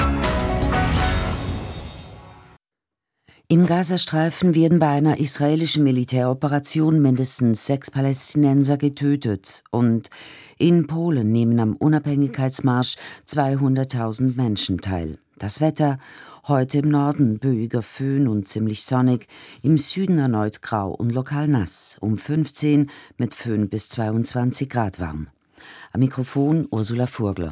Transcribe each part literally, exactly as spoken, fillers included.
Im Gazastreifen werden bei einer israelischen Militäroperation mindestens sechs Palästinenser getötet und in Polen nehmen am Unabhängigkeitsmarsch zweihunderttausend Menschen teil. Das Wetter: heute im Norden böiger Föhn und ziemlich sonnig, im Süden erneut grau und lokal nass, um fünfzehn mit Föhn bis zweiundzwanzig Grad warm. Am Mikrofon Ursula Furgler.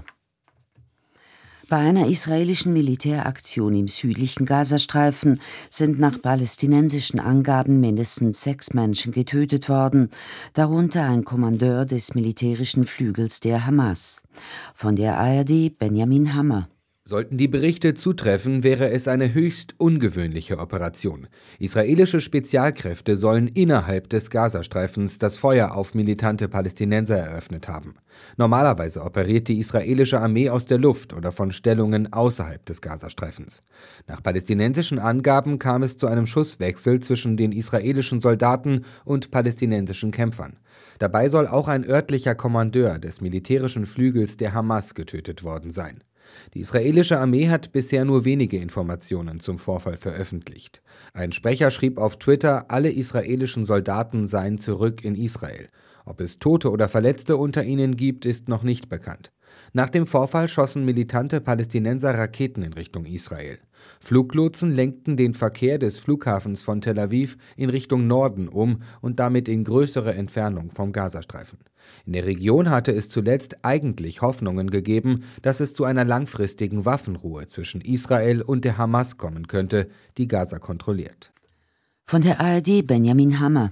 Bei einer israelischen Militäraktion im südlichen Gazastreifen sind nach palästinensischen Angaben mindestens sechs Menschen getötet worden, darunter ein Kommandeur des militärischen Flügels der Hamas. Von der A R D Benjamin Hammer. Sollten die Berichte zutreffen, wäre es eine höchst ungewöhnliche Operation. Israelische Spezialkräfte sollen innerhalb des Gazastreifens das Feuer auf militante Palästinenser eröffnet haben. Normalerweise operiert die israelische Armee aus der Luft oder von Stellungen außerhalb des Gazastreifens. Nach palästinensischen Angaben kam es zu einem Schusswechsel zwischen den israelischen Soldaten und palästinensischen Kämpfern. Dabei soll auch ein örtlicher Kommandeur des militärischen Flügels der Hamas getötet worden sein. Die israelische Armee hat bisher nur wenige Informationen zum Vorfall veröffentlicht. Ein Sprecher schrieb auf Twitter, alle israelischen Soldaten seien zurück in Israel. Ob es Tote oder Verletzte unter ihnen gibt, ist noch nicht bekannt. Nach dem Vorfall schossen militante Palästinenser Raketen in Richtung Israel. Fluglotsen lenkten den Verkehr des Flughafens von Tel Aviv in Richtung Norden um und damit in größere Entfernung vom Gazastreifen. In der Region hatte es zuletzt eigentlich Hoffnungen gegeben, dass es zu einer langfristigen Waffenruhe zwischen Israel und der Hamas kommen könnte, die Gaza kontrolliert. Von der A R D Benjamin Hammer.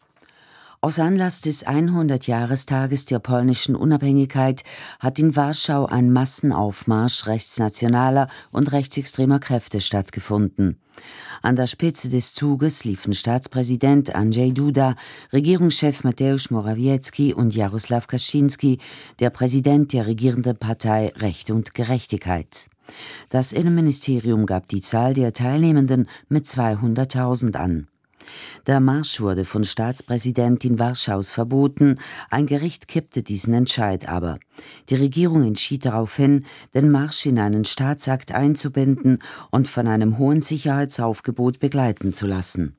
Aus Anlass des hundert-Jahrestages der polnischen Unabhängigkeit hat in Warschau ein Massenaufmarsch rechtsnationaler und rechtsextremer Kräfte stattgefunden. An der Spitze des Zuges liefen Staatspräsident Andrzej Duda, Regierungschef Mateusz Morawiecki und Jaroslaw Kaczynski, der Präsident der regierenden Partei Recht und Gerechtigkeit. Das Innenministerium gab die Zahl der Teilnehmenden mit zweihunderttausend an. Der Marsch wurde von Staatspräsidentin Warschaus verboten, ein Gericht kippte diesen Entscheid aber. Die Regierung entschied daraufhin, den Marsch in einen Staatsakt einzubinden und von einem hohen Sicherheitsaufgebot begleiten zu lassen.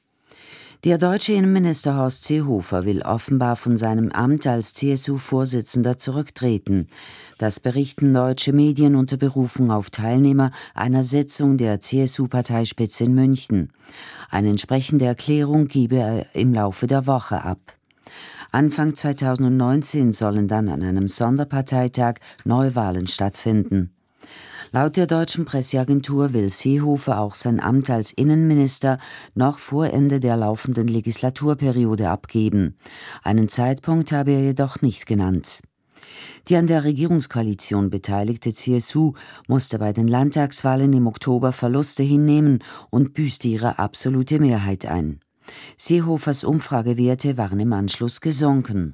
Der deutsche Innenminister Horst Seehofer will offenbar von seinem Amt als C S U-Vorsitzender zurücktreten. Das berichten deutsche Medien unter Berufung auf Teilnehmer einer Sitzung der C S U-Parteispitze in München. Eine entsprechende Erklärung gebe er im Laufe der Woche ab. Anfang zweitausendneunzehn sollen dann an einem Sonderparteitag Neuwahlen stattfinden. Laut der deutschen Presseagentur will Seehofer auch sein Amt als Innenminister noch vor Ende der laufenden Legislaturperiode abgeben. Einen Zeitpunkt habe er jedoch nicht genannt. Die an der Regierungskoalition beteiligte C S U musste bei den Landtagswahlen im Oktober Verluste hinnehmen und büßte ihre absolute Mehrheit ein. Seehofers Umfragewerte waren im Anschluss gesunken.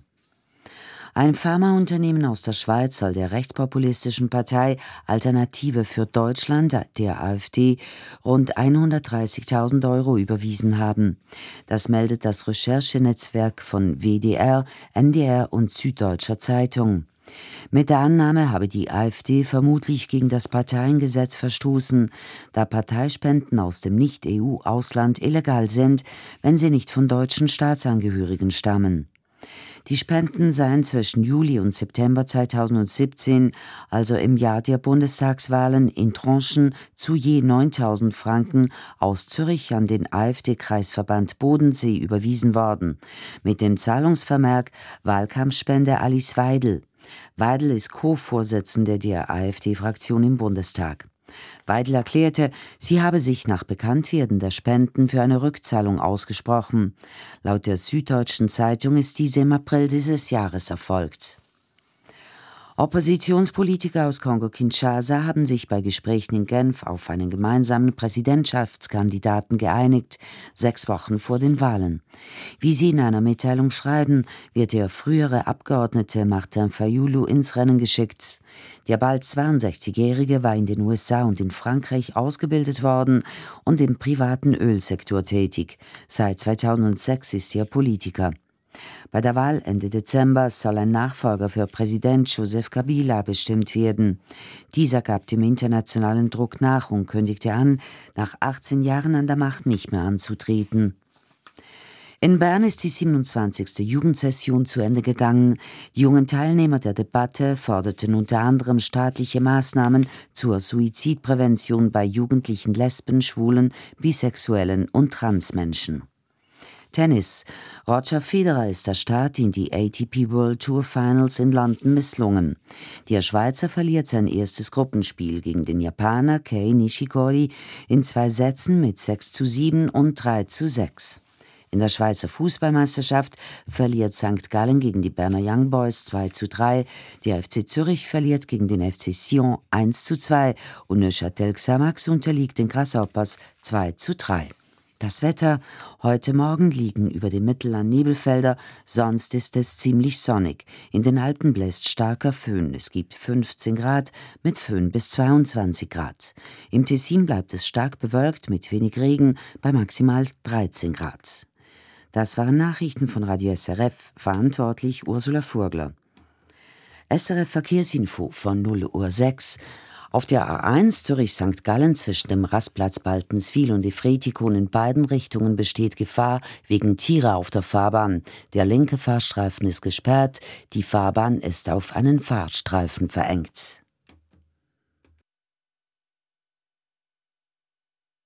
Ein Pharmaunternehmen aus der Schweiz soll der rechtspopulistischen Partei Alternative für Deutschland, der AfD, rund hundertdreißigtausend Euro überwiesen haben. Das meldet das Recherchenetzwerk von W D R, N D R und Süddeutscher Zeitung. Mit der Annahme habe die AfD vermutlich gegen das Parteiengesetz verstoßen, da Parteispenden aus dem Nicht-E U-Ausland illegal sind, wenn sie nicht von deutschen Staatsangehörigen stammen. Die Spenden seien zwischen Juli und September zweitausendsiebzehn, also im Jahr der Bundestagswahlen, in Tranchen zu je neuntausend Franken aus Zürich an den AfD-Kreisverband Bodensee überwiesen worden, mit dem Zahlungsvermerk Wahlkampfspende Alice Weidel. Weidel ist Co-Vorsitzende der AfD-Fraktion im Bundestag. Weidel erklärte, sie habe sich nach Bekanntwerden der Spenden für eine Rückzahlung ausgesprochen. Laut der Süddeutschen Zeitung ist diese im April dieses Jahres erfolgt. Oppositionspolitiker aus Kongo-Kinshasa haben sich bei Gesprächen in Genf auf einen gemeinsamen Präsidentschaftskandidaten geeinigt, sechs Wochen vor den Wahlen. Wie sie in einer Mitteilung schreiben, wird der frühere Abgeordnete Martin Fayulu ins Rennen geschickt. Der bald zweiundsechzigjährige war in den U S A und in Frankreich ausgebildet worden und im privaten Ölsektor tätig. Seit zweitausendsechs ist er Politiker. Bei der Wahl Ende Dezember soll ein Nachfolger für Präsident Joseph Kabila bestimmt werden. Dieser gab dem internationalen Druck nach und kündigte an, nach achtzehn Jahren an der Macht nicht mehr anzutreten. In Bern ist die siebenundzwanzigste Jugendsession zu Ende gegangen. Die jungen Teilnehmer der Debatte forderten unter anderem staatliche Maßnahmen zur Suizidprävention bei jugendlichen Lesben, Schwulen, Bisexuellen und Transmenschen. Tennis. Roger Federer ist der Start in die A T P World Tour Finals in London misslungen. Der Schweizer verliert sein erstes Gruppenspiel gegen den Japaner Kei Nishikori in zwei Sätzen mit sechs zu sieben und drei zu sechs. In der Schweizer Fußballmeisterschaft verliert Sankt Gallen gegen die Berner Young Boys zwei zu drei, der F C Zürich verliert gegen den F C Sion eins zu zwei und Neuchâtel Xamax unterliegt den Grasshoppers zwei zu drei. Das Wetter: Heute Morgen liegen über dem Mittelland Nebelfelder, sonst ist es ziemlich sonnig. In den Alpen bläst starker Föhn. Es gibt fünfzehn Grad, mit Föhn bis zweiundzwanzig Grad. Im Tessin bleibt es stark bewölkt mit wenig Regen bei maximal dreizehn Grad. Das waren Nachrichten von Radio S R F, verantwortlich Ursula Furgler. S R F Verkehrsinfo von null Uhr sechs. Auf der A eins Zürich-Sankt Gallen zwischen dem Rastplatz Baltenswil und Efretikon in beiden Richtungen besteht Gefahr wegen Tiere auf der Fahrbahn. Der linke Fahrstreifen ist gesperrt, die Fahrbahn ist auf einen Fahrstreifen verengt.